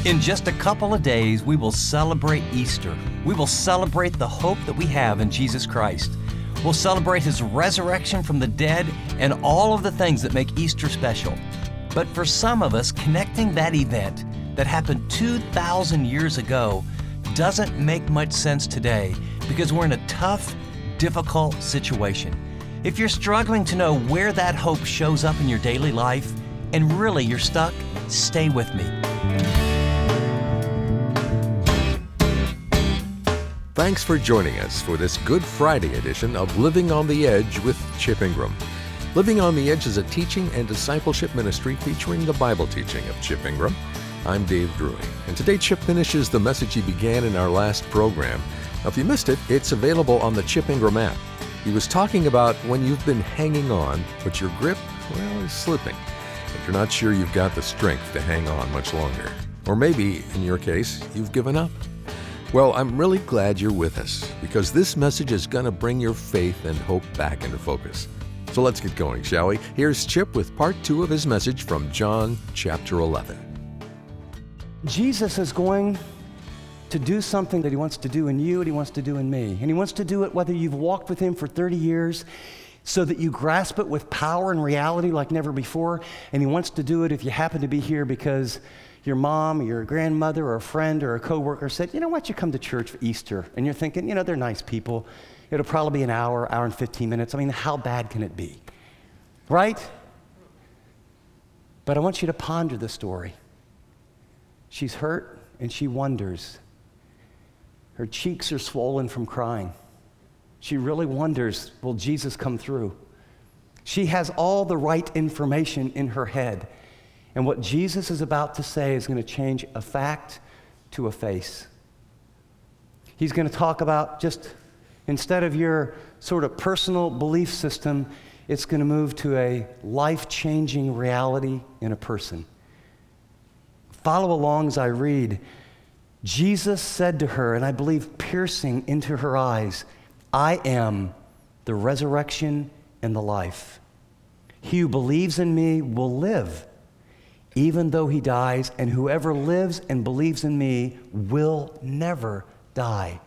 In just a couple of days, we will celebrate Easter. We will celebrate the hope that we have in Jesus Christ. We'll celebrate His resurrection from the dead and all of the things that make Easter special. But for some of us, connecting that event that happened 2,000 years ago doesn't make much sense today because we're in a tough, difficult situation. If you're struggling to know where that hope shows up in your daily life, and really you're stuck, stay with me. Thanks for joining us for this Good Friday edition of Living on the Edge with Chip Ingram. Living on the Edge is a teaching and discipleship ministry featuring the Bible teaching of Chip Ingram. I'm Dave Drury, and today Chip finishes the message he began in our last program. Now, if you missed it, it's available on the Chip Ingram app. He was talking about when you've been hanging on, but your grip, well, is slipping, and you're not sure you've got the strength to hang on much longer. Or maybe, in your case, you've given up. Well, I'm really glad you're with us because this message is going to bring your faith and hope back into focus. So let's get going, shall we? Here's Chip with part 2 of his message from John chapter 11. Jesus is going to do something that He wants to do in you and He wants to do in me. And He wants to do it whether you've walked with Him for 30 years so that you grasp it with power and reality like never before. And He wants to do it if you happen to be here because your mom or your grandmother or a friend or a coworker said, you know what, you come to church for Easter. And you're thinking, you know, they're nice people. It'll probably be an hour and 15 minutes. I mean, how bad can it be? Right? But I want you to ponder the story. She's hurt and she wonders. Her cheeks are swollen from crying. She really wonders, will Jesus come through? She has all the right information in her head. And what Jesus is about to say is going to change a fact to a face. He's going to talk about just, instead of your sort of personal belief system, it's going to move to a life-changing reality in a person. Follow along as I read. Jesus said to her, and I believe piercing into her eyes, I am the resurrection and the life. He who believes in me will live, even though he dies, and whoever lives and believes in me will never die.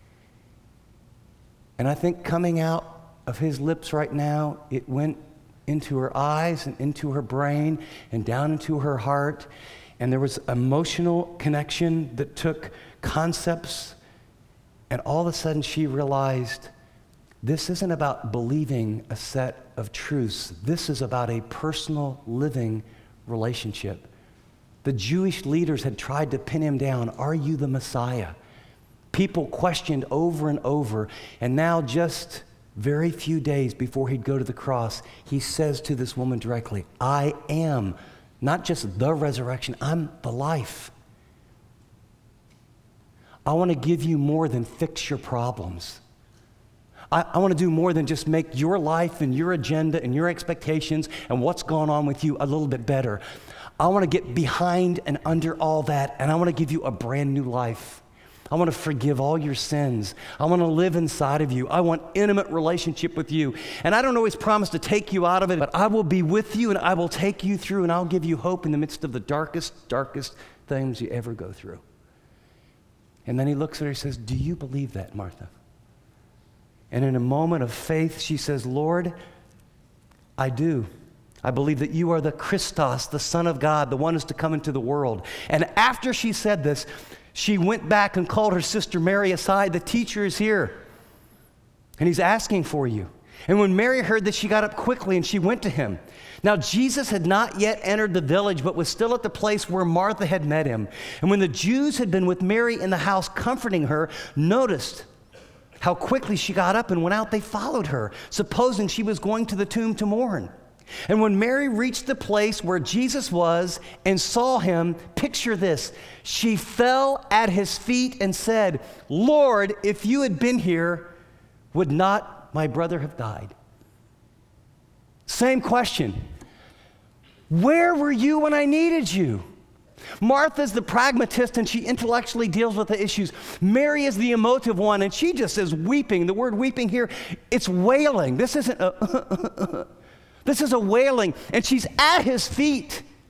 And I think coming out of His lips right now, it went into her eyes and into her brain and down into her heart. And there was emotional connection that took concepts. And all of a sudden she realized this isn't about believing a set of truths. This is about a personal living relationship. The Jewish leaders had tried to pin Him down. Are you the Messiah? People questioned over and over. And now just very few days before He'd go to the cross, He says to this woman directly, I am not just the resurrection, I'm the life. I want to give you more than fix your problems. I want to do more than just make your life and your agenda and your expectations and what's going on with you a little bit better. I want to get behind and under all that, and I want to give you a brand new life. I want to forgive all your sins. I want to live inside of you. I want intimate relationship with you. And I don't always promise to take you out of it, but I will be with you and I will take you through and I'll give you hope in the midst of the darkest things you ever go through. And then He looks at her and says, do you believe that, Martha? And in a moment of faith, she says, Lord, I do. I believe that you are the Christos, the Son of God, the one who's to come into the world. And after she said this, she went back and called her sister Mary aside. The teacher is here, and He's asking for you. And when Mary heard this, she got up quickly and she went to Him. Now, Jesus had not yet entered the village, but was still at the place where Martha had met Him. And when the Jews had been with Mary in the house comforting her, noticed how quickly she got up and went out, they followed her, supposing she was going to the tomb to mourn. And when Mary reached the place where Jesus was and saw Him, picture this, she fell at His feet and said, Lord, if you had been here, would not my brother have died? Same question. Where were you when I needed you? Martha's the pragmatist and she intellectually deals with the issues. Mary is the emotive one and she just is weeping. The word weeping here, it's wailing. This isn't a, this is a wailing. And she's at His feet.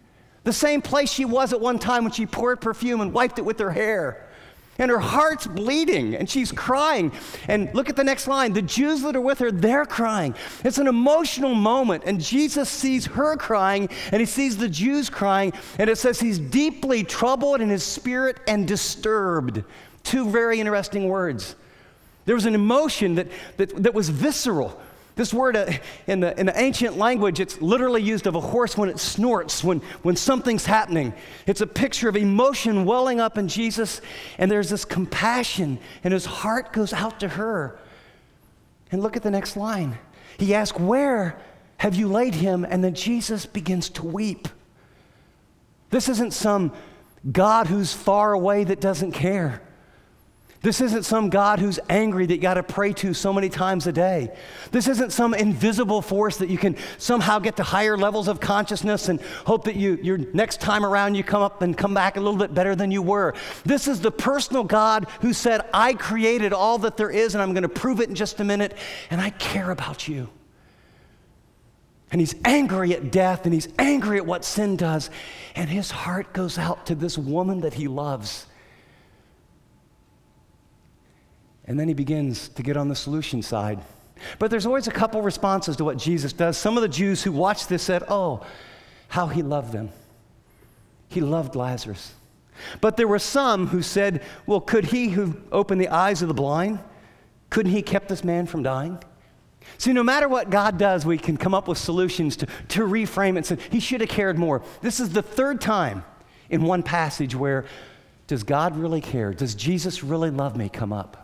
The same place she was at one time when she poured perfume and wiped it with her hair. And her heart's bleeding, and she's crying. And look at the next line. The Jews that are with her, they're crying. It's an emotional moment, and Jesus sees her crying, and he sees the Jews crying, and it says he's deeply troubled in his spirit and disturbed. Two very interesting words. There was an emotion that was visceral. This word in the ancient language, it's literally used of a horse when it snorts, when something's happening. It's a picture of emotion welling up in Jesus, and there's this compassion, and his heart goes out to her. And look at the next line. He asks, "Where have you laid him?" And then Jesus begins to weep. This isn't some God who's far away that doesn't care. This isn't some God who's angry that you got to pray to so many times a day. This isn't some invisible force that you can somehow get to higher levels of consciousness and hope that your next time around you come up and come back a little bit better than you were. This is the personal God who said, "I created all that there is, and I'm going to prove it in just a minute, and I care about you." And he's angry at death, and he's angry at what sin does, and his heart goes out to this woman that he loves. And then he begins to get on the solution side. But there's always a couple responses to what Jesus does. Some of the Jews who watched this said, "Oh, how he loved them. He loved Lazarus." But there were some who said, "Well, could he who opened the eyes of the blind, couldn't he kept this man from dying?" See, no matter what God does, we can come up with solutions to reframe it and say, he should have cared more. This is the third time in one passage where, does God really care? Does Jesus really love me? Come up.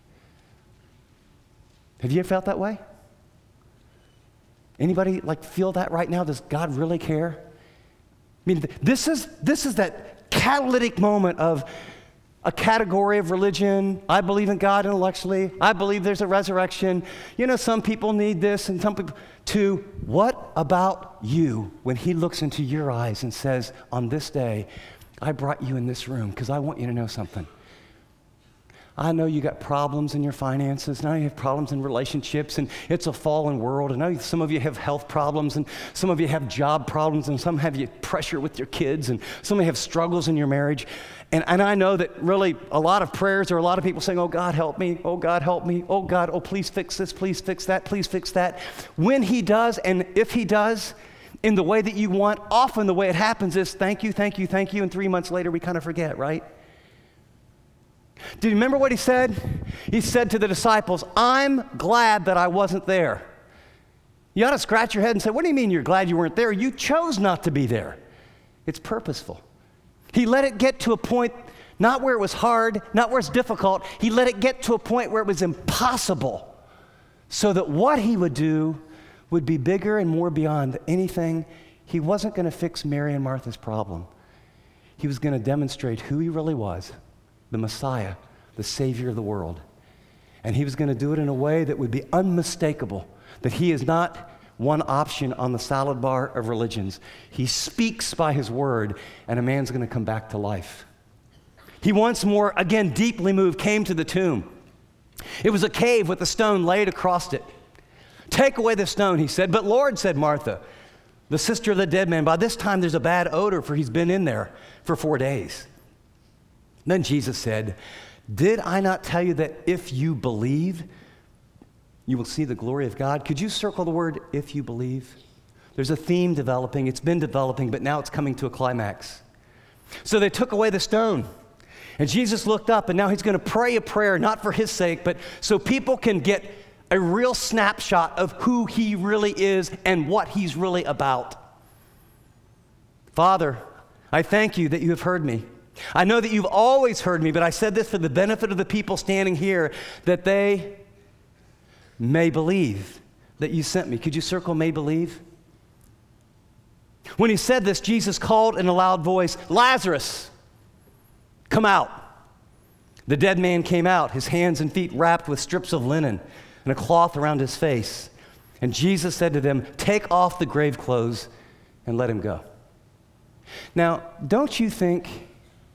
Have you ever felt that way? Anybody feel that right now? Does God really care? I mean, this is that catalytic moment of a category of religion. I believe in God intellectually. I believe there's a resurrection. You know, some people need this and some people, to what about you when he looks into your eyes and says, on this day, I brought you in this room because I want you to know something. I know you got problems in your finances. Now you have problems in relationships, and it's a fallen world. I know some of you have health problems, and some of you have job problems, and some have you pressure with your kids, and some of you have struggles in your marriage. And I know that really a lot of prayers or a lot of people saying, "Oh, God, help me. Oh, God, help me. Oh, God, oh, please fix this. Please fix that. Please fix that." When he does, and if he does, in the way that you want, often the way it happens is thank you, thank you, thank you, and 3 months later we kind of forget, right? Do you remember what he said? He said to the disciples, "I'm glad that I wasn't there." You ought to scratch your head and say, "What do you mean you're glad you weren't there? You chose not to be there." It's purposeful. He let it get to a point, not where it was hard, not where it's difficult. He let it get to a point where it was impossible, so that what he would do would be bigger and more beyond anything. He wasn't going to fix Mary and Martha's problem. He was going to demonstrate who he really was. The Messiah, the Savior of the world. And he was going to do it in a way that would be unmistakable, that he is not one option on the salad bar of religions. He speaks by his word, and a man's going to come back to life. He once more, again, deeply moved, came to the tomb. It was a cave with a stone laid across it. "Take away the stone," he said. "But Lord," said Martha, the sister of the dead man, "by this time there's a bad odor, for he's been in there for 4 days. Then Jesus said, "Did I not tell you that if you believe, you will see the glory of God?" Could you circle the word, "if you believe"? There's a theme developing. It's been developing, but now it's coming to a climax. So they took away the stone. And Jesus looked up, and now he's going to pray a prayer, not for his sake, but so people can get a real snapshot of who he really is and what he's really about. "Father, I thank you that you have heard me. I know that you've always heard me, but I said this for the benefit of the people standing here, that they may believe that you sent me." Could you circle "may believe"? When he said this, Jesus called in a loud voice, "Lazarus, come out." The dead man came out, his hands and feet wrapped with strips of linen and a cloth around his face. And Jesus said to them, "Take off the grave clothes and let him go." Now, don't you think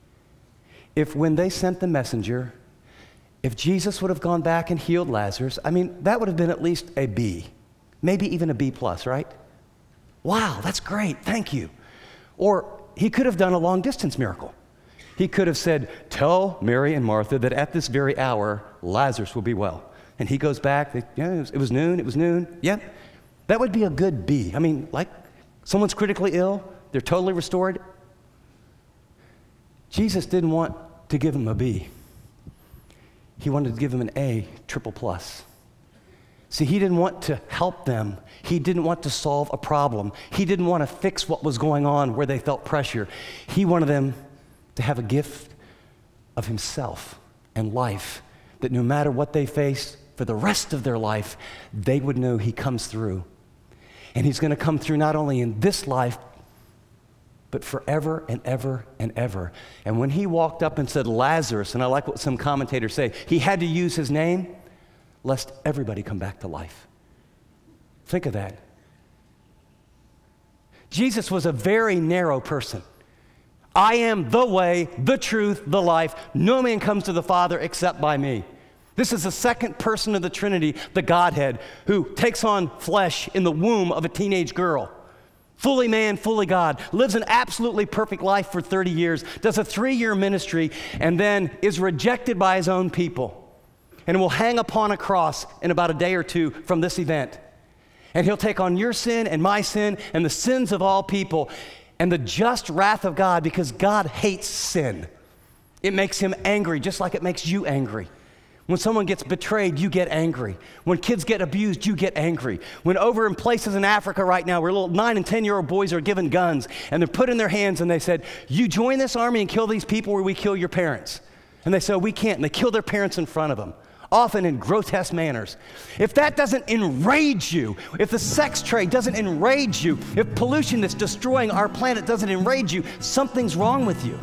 if when they sent the messenger, if Jesus would have gone back and healed Lazarus, I mean, that would have been at least a B, maybe even a B plus, right? Wow, that's great, thank you. Or he could have done a long distance miracle. He could have said, tell Mary and Martha that at this very hour, Lazarus will be well. And he goes back, it was noon. Yeah, that would be a good B. I mean, like someone's critically ill, they're totally restored. Jesus didn't want to give him a B. He wanted to give him an A, triple plus. See, he didn't want to help them. He didn't want to solve a problem. He didn't want to fix what was going on where they felt pressure. He wanted them to have a gift of himself and life, that no matter what they face for the rest of their life, they would know he comes through. And he's going to come through not only in this life, but forever and ever and ever. And when he walked up and said, Lazarus, and I like what some commentators say, he had to use his name lest everybody come back to life. Think of that. Jesus was a very narrow person. I am the way, the truth, the life. No man comes to the Father except by me. This is the second person of the Trinity, the Godhead, who takes on flesh in the womb of a teenage girl. Fully man, fully God, lives an absolutely perfect life for 30 years, does a 3-year ministry, and then is rejected by his own people. And will hang upon a cross in about a day or two from this event. And he'll take on your sin and my sin and the sins of all people and the just wrath of God, because God hates sin. It makes him angry just like it makes you angry. When someone gets betrayed, you get angry. When kids get abused, you get angry. When over in places in Africa right now where little 9 and 10-year-old boys are given guns and they're put in their hands and they said, you join this army and kill these people or we kill your parents. And they say, we can't. And they kill their parents in front of them, often in grotesque manners. If that doesn't enrage you, if the sex trade doesn't enrage you, if pollution that's destroying our planet doesn't enrage you, something's wrong with you.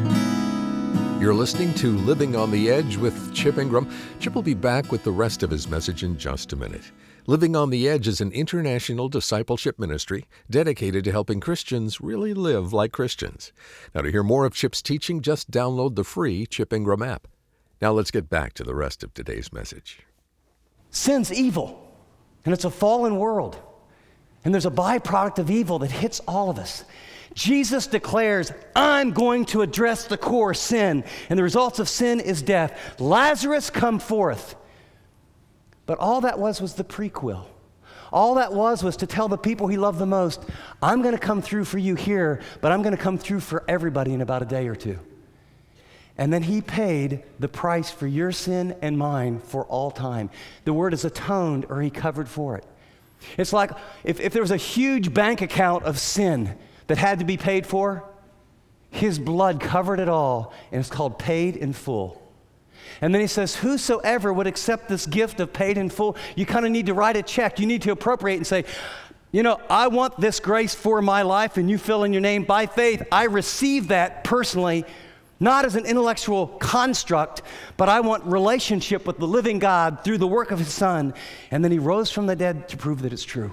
You're listening to Living on the Edge with Chip Ingram. Chip will be back with the rest of his message in just a minute. Living on the Edge is an international discipleship ministry dedicated to helping Christians really live like Christians. Now, to hear more of Chip's teaching, just download the free Chip Ingram app. Now let's get back to the rest of today's message. Sin's evil, and it's a fallen world. And there's a byproduct of evil that hits all of us. Jesus declares, I'm going to address the core sin, and the results of sin is death. Lazarus, come forth. But all that was the prequel. All that was to tell the people he loved the most, I'm going to come through for you here, but I'm going to come through for everybody in about a day or two. And then he paid the price for your sin and mine for all time. The word is atoned, or he covered for it. It's like if there was a huge bank account of sin that had to be paid for, his blood covered it all, and it's called paid in full. And then he says, whosoever would accept this gift of paid in full, you kind of need to write a check. You need to appropriate and say, I want this grace for my life, and you fill in your name by faith. I receive that personally, not as an intellectual construct, but I want relationship with the living God through the work of his Son. And then he rose from the dead to prove that it's true.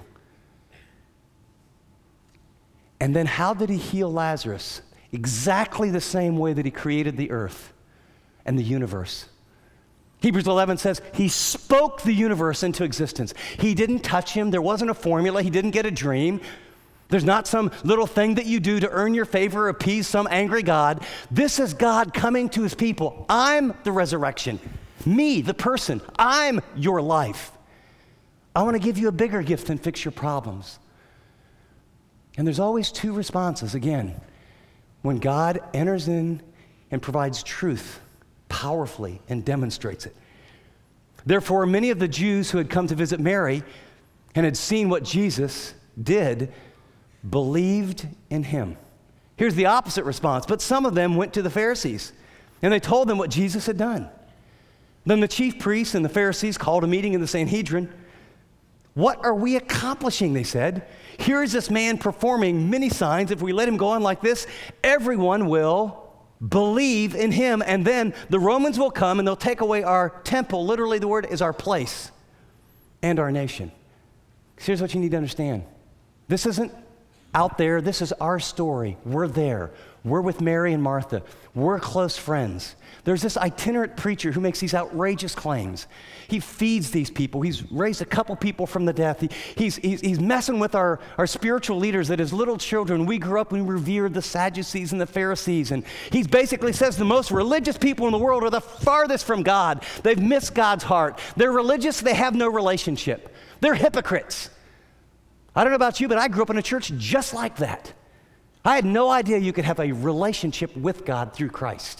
And then how did he heal Lazarus? Exactly the same way that he created the earth and the universe. Hebrews 11 says he spoke the universe into existence. He didn't touch him. There wasn't a formula. He didn't get a dream. There's not some little thing that you do to earn your favor or appease some angry God. This is God coming to his people. I'm the resurrection. Me, the person. I'm your life. I want to give you a bigger gift than fix your problems. And there's always two responses. Again, when God enters in and provides truth powerfully and demonstrates it. Therefore, many of the Jews who had come to visit Mary and had seen what Jesus did believed in him. Here's the opposite response. But some of them went to the Pharisees, and they told them what Jesus had done. Then the chief priests and the Pharisees called a meeting in the Sanhedrin. What are we accomplishing, they said. Here is this man performing many signs. If we let him go on like this, everyone will believe in him, and then the Romans will come and they'll take away our temple. Literally, the word is our place and our nation. Here's what you need to understand. This isn't out there. This is our story. We're there. We're with Mary and Martha. We're close friends. There's this itinerant preacher who makes these outrageous claims. He feeds these people. He's raised a couple people from the death. He's messing with our spiritual leaders that as little children, we grew up and we revered the Sadducees and the Pharisees. And he basically says the most religious people in the world are the farthest from God. They've missed God's heart. They're religious. They have no relationship. They're hypocrites. I don't know about you, but I grew up in a church just like that. I had no idea you could have a relationship with God through Christ.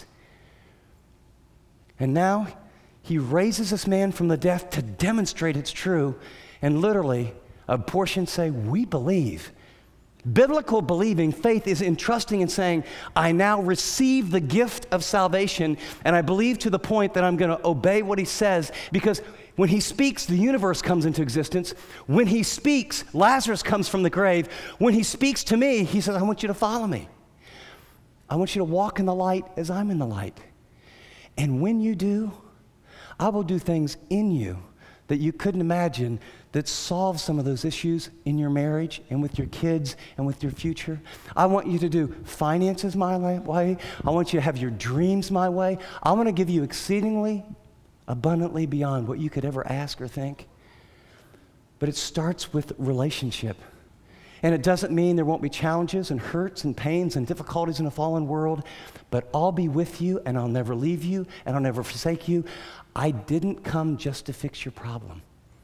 And now he raises this man from the dead to demonstrate it's true. And literally, a portion say, we believe. Biblical believing, faith is entrusting and saying, I now receive the gift of salvation, and I believe to the point that I'm going to obey what he says, because when he speaks, the universe comes into existence. When he speaks, Lazarus comes from the grave. When he speaks to me, he says, I want you to follow me. I want you to walk in the light as I'm in the light. And when you do, I will do things in you that you couldn't imagine that solve some of those issues in your marriage and with your kids and with your future. I want you to do finances my way. I want you to have your dreams my way. I want to give you exceedingly abundantly beyond what you could ever ask or think. But it starts with relationship. And it doesn't mean there won't be challenges and hurts and pains and difficulties in a fallen world, but I'll be with you and I'll never leave you and I'll never forsake you. I didn't come just to fix your problem.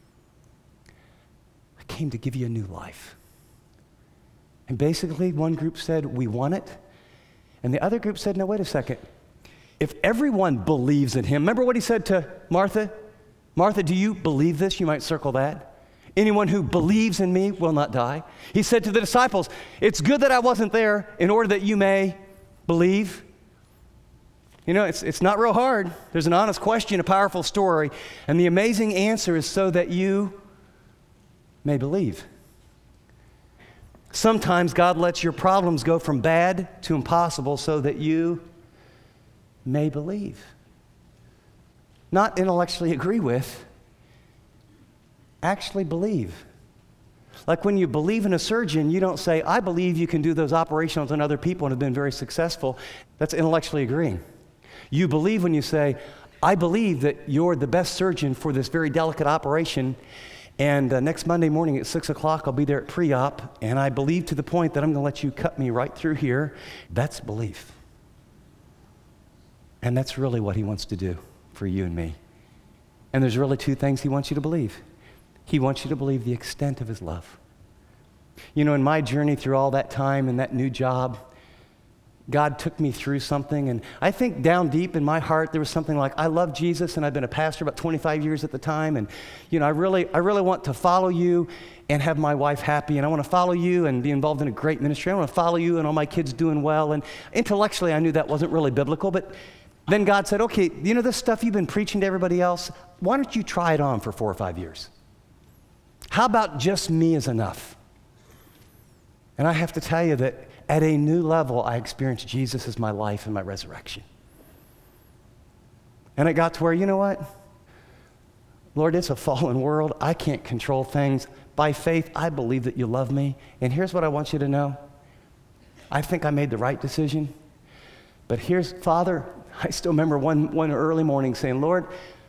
I came to give you a new life. And basically, one group said, we want it. And the other group said, no, wait a second. If everyone believes in him, remember what he said to Martha? Martha, do you believe this? You might circle that. Anyone who believes in me will not die. He said to the disciples, it's good that I wasn't there in order that you may believe. You know, it's not real hard. There's an honest question, a powerful story, and the amazing answer is so that you may believe. Sometimes God lets your problems go from bad to impossible so that you may believe. Not intellectually agree with, actually believe. Like when you believe in a surgeon, you don't say, I believe you can do those operations on other people and have been very successful. That's intellectually agreeing. You believe when you say, I believe that you're the best surgeon for this very delicate operation, and next Monday morning at 6 o'clock, I'll be there at pre-op, and I believe to the point that I'm going to let you cut me right through here. That's belief. And that's really what he wants to do for you and me. And there's really two things he wants you to believe. He wants you to believe the extent of his love. You know, in my journey through all that time and that new job, God took me through something, and I think down deep in my heart there was something like, I love Jesus, and I've been a pastor about 25 years at the time, and you know, I really want to follow you and have my wife happy, and I want to follow you and be involved in a great ministry. I want to follow you and all my kids doing well, and intellectually I knew that wasn't really biblical, but then God said, okay, you know this stuff you've been preaching to everybody else, why don't you try it on for 4 or 5 years? How about just me is enough? And I have to tell you that at a new level, I experienced Jesus as my life and my resurrection. And it got to where, you know what? Lord, it's a fallen world. I can't control things. By faith, I believe that you love me. And here's what I want you to know. I think I made the right decision. But here's, Father, I still remember one early morning saying, Lord,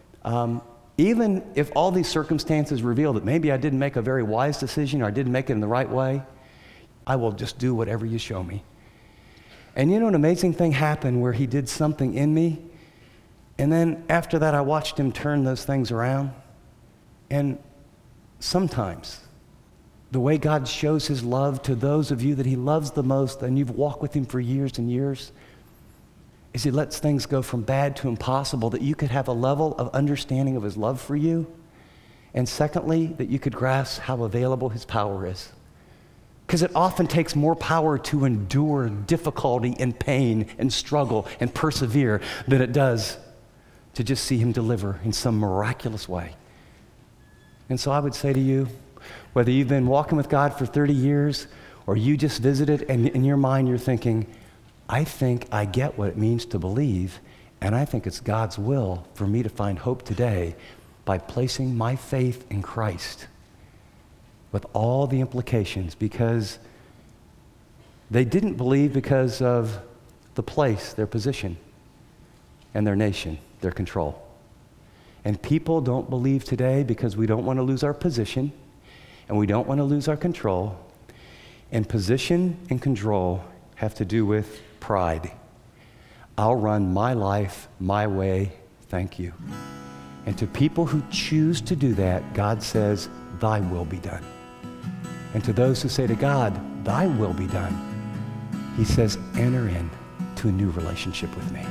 even if all these circumstances reveal that maybe I didn't make a very wise decision or I didn't make it in the right way, I will just do whatever you show me. And you know, an amazing thing happened where he did something in me. And then after that, I watched him turn those things around. And sometimes the way God shows his love to those of you that he loves the most and you've walked with him for years and years is he lets things go from bad to impossible, that you could have a level of understanding of his love for you. And secondly, that you could grasp how available his power is. Because it often takes more power to endure difficulty and pain and struggle and persevere than it does to just see him deliver in some miraculous way. And so I would say to you, whether you've been walking with God for 30 years or you just visited and in your mind you're thinking, I think I get what it means to believe, and I think it's God's will for me to find hope today by placing my faith in Christ with all the implications, because they didn't believe because of the place, their position, and their nation, their control. And people don't believe today because we don't want to lose our position and we don't want to lose our control. And position and control have to do with pride. I'll run my life my way, thank you. And to people who choose to do that, God says, thy will be done. And to those who say to God, thy will be done, he says, enter in to a new relationship with me.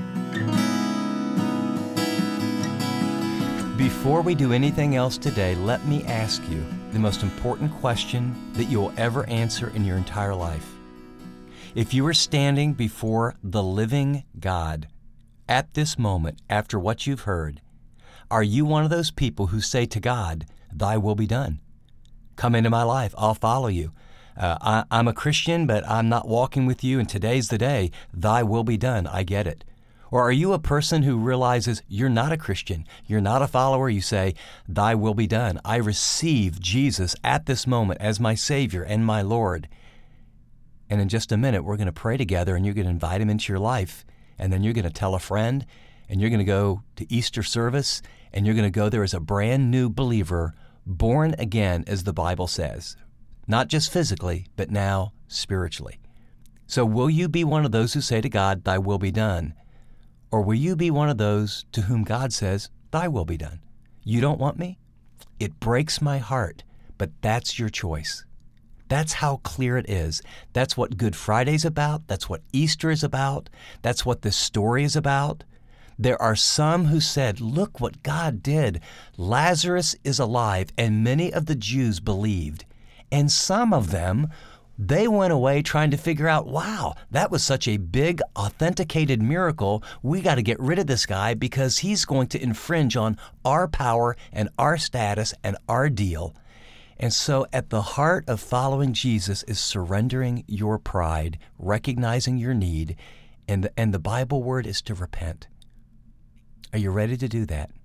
Before we do anything else today, let me ask you the most important question that you will ever answer in your entire life. If you were standing before the living God at this moment, after what you've heard, are you one of those people who say to God, thy will be done? Come into my life, I'll follow you. I'm a Christian, but I'm not walking with you, and today's the day, thy will be done, I get it. Or are you a person who realizes you're not a Christian, you're not a follower, you say, thy will be done. I receive Jesus at this moment as my Savior and my Lord. And in just a minute, we're going to pray together, and you're going to invite him into your life, and then you're going to tell a friend, and you're going to go to Easter service, and you're going to go there as a brand new believer, born again, as the Bible says. Not just physically, but now spiritually. So will you be one of those who say to God, thy will be done? Or will you be one of those to whom God says, thy will be done? You don't want me? It breaks my heart, but that's your choice. That's how clear it is. That's what Good Friday's about. That's what Easter is about. That's what this story is about. There are some who said, look what God did. Lazarus is alive, and many of the Jews believed. And some of them, they went away trying to figure out, wow, that was such a big, authenticated miracle. We got to get rid of this guy because he's going to infringe on our power and our status and our deal. And so at the heart of following Jesus is surrendering your pride, recognizing your need, and the Bible word is to repent. Are you ready to do that?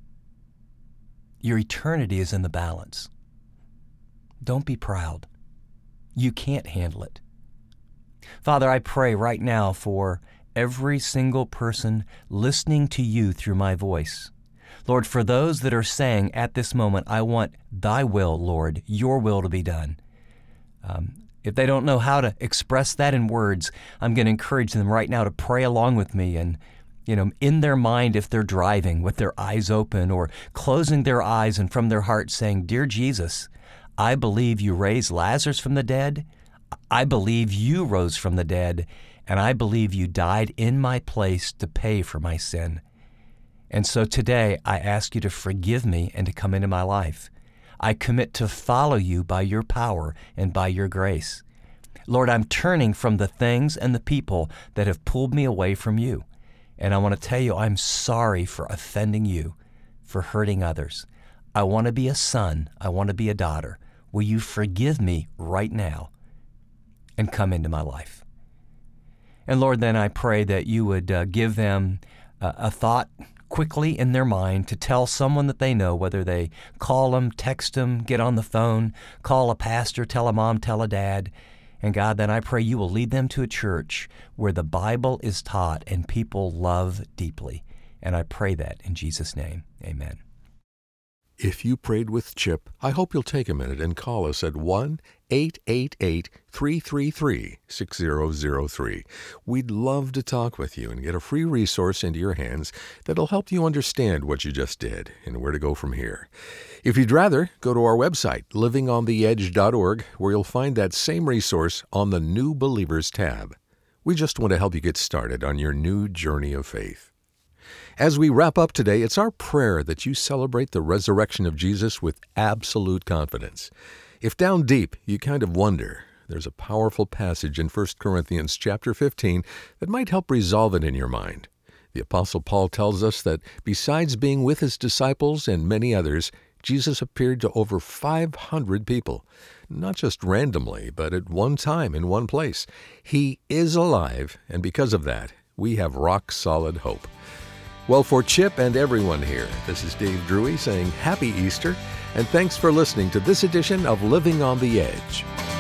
Your eternity is in the balance. Don't be proud. You can't handle it. Father, I pray right now for every single person listening to you through my voice. Lord, for those that are saying at this moment, I want thy will, Lord, your will to be done. If they don't know how to express that in words, I'm going to encourage them right now to pray along with me and, in their mind, if they're driving with their eyes open or closing their eyes and from their heart saying, Dear Jesus, I believe you raised Lazarus from the dead. I believe you rose from the dead, and I believe you died in my place to pay for my sin. And so today, I ask you to forgive me and to come into my life. I commit to follow you by your power and by your grace. Lord, I'm turning from the things and the people that have pulled me away from you. And I want to tell you, I'm sorry for offending you, for hurting others. I want to be a son. I want to be a daughter. Will you forgive me right now and come into my life? And Lord, then I pray that you would give them a thought quickly in their mind to tell someone that they know, whether they call them, text them, get on the phone, call a pastor, tell a mom, tell a dad. And God, then I pray you will lead them to a church where the Bible is taught and people love deeply. And I pray that in Jesus' name, amen. If you prayed with Chip, I hope you'll take a minute and call us at 1-888-333-6003. We'd love to talk with you and get a free resource into your hands that'll help you understand what you just did and where to go from here. If you'd rather, go to our website, livingontheedge.org, where you'll find that same resource on the New Believers tab. We just want to help you get started on your new journey of faith. As we wrap up today, it's our prayer that you celebrate the resurrection of Jesus with absolute confidence. If down deep you kind of wonder, there's a powerful passage in 1 Corinthians chapter 15 that might help resolve it in your mind. The Apostle Paul tells us that besides being with his disciples and many others, Jesus appeared to over 500 people, not just randomly, but at one time in one place. He is alive, and because of that, we have rock-solid hope. Well, for Chip and everyone here, this is Dave Drury saying Happy Easter, and thanks for listening to this edition of Living on the Edge.